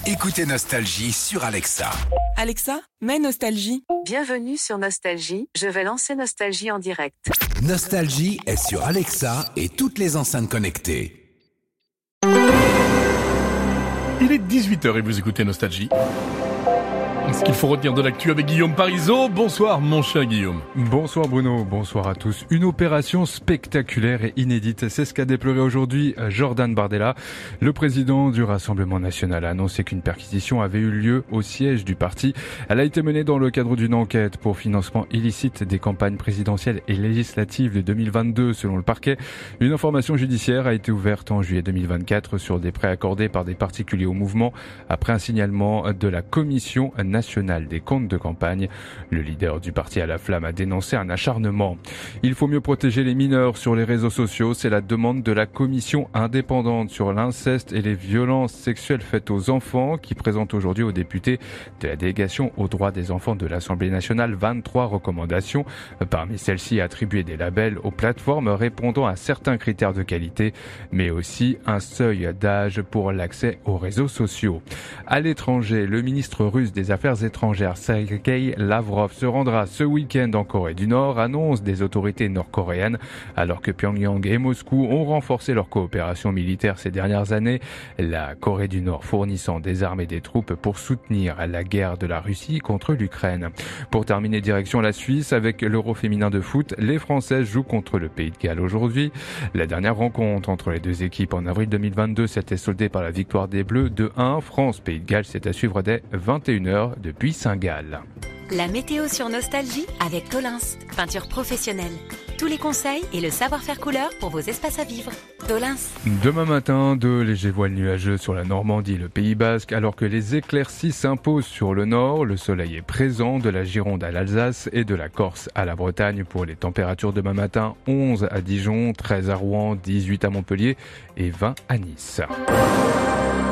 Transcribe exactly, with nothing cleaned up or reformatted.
Écoutez Nostalgie sur Alexa. Alexa, mets Nostalgie. Bienvenue sur Nostalgie, je vais lancer Nostalgie en direct. Nostalgie est sur Alexa et toutes les enceintes connectées. Il est dix-huit heures et vous écoutez Nostalgie. Ce qu'il faut retenir de l'actu avec Guillaume Parisot. Bonsoir mon cher Guillaume. Bonsoir Bruno, bonsoir à tous. Une opération spectaculaire et inédite, c'est ce qu'a déploré aujourd'hui Jordan Bardella. Le président du Rassemblement National a annoncé qu'une perquisition avait eu lieu au siège du parti. Elle a été menée dans le cadre d'une enquête pour financement illicite des campagnes présidentielles et législatives de deux mille vingt-deux selon le parquet. Une information judiciaire a été ouverte en juillet deux mille vingt-quatre sur des prêts accordés par des particuliers au mouvement après un signalement de la Commission nationale des comptes de campagne. Le leader du parti à la flamme a dénoncé un acharnement. Il faut mieux protéger les mineurs sur les réseaux sociaux. C'est la demande de la commission indépendante sur l'inceste et les violences sexuelles faites aux enfants qui présente aujourd'hui aux députés de la délégation aux droits des enfants de l'Assemblée nationale vingt-trois recommandations. Parmi celles-ci, attribuer des labels aux plateformes répondant à certains critères de qualité, mais aussi un seuil d'âge pour l'accès aux réseaux sociaux. À l'étranger, le ministre russe des Affaires étrangères Sergei Lavrov se rendra ce week-end en Corée du Nord, annonce des autorités nord-coréennes, alors que Pyongyang et Moscou ont renforcé leur coopération militaire ces dernières années, la Corée du Nord fournissant des armes et des troupes pour soutenir la guerre de la Russie contre l'Ukraine. Pour terminer, direction la Suisse avec l'Euro féminin de foot, les Françaises jouent contre le Pays de Galles aujourd'hui. La dernière rencontre entre les deux équipes en avril deux mille vingt-deux s'était soldée par la victoire des Bleus deux un. France-Pays de Galles, c'est à suivre dès vingt et une heures depuis Saint-Gall. La météo sur Nostalgie avec Tolins, peinture professionnelle. Tous les conseils et le savoir-faire couleur pour vos espaces à vivre. Tolins. Demain matin, de légers voiles nuageux sur la Normandie et le Pays Basque, alors que les éclaircies s'imposent sur le nord. Le soleil est présent de la Gironde à l'Alsace et de la Corse à la Bretagne. Pour les températures demain matin, onze à Dijon, treize à Rouen, dix-huit à Montpellier et vingt à Nice.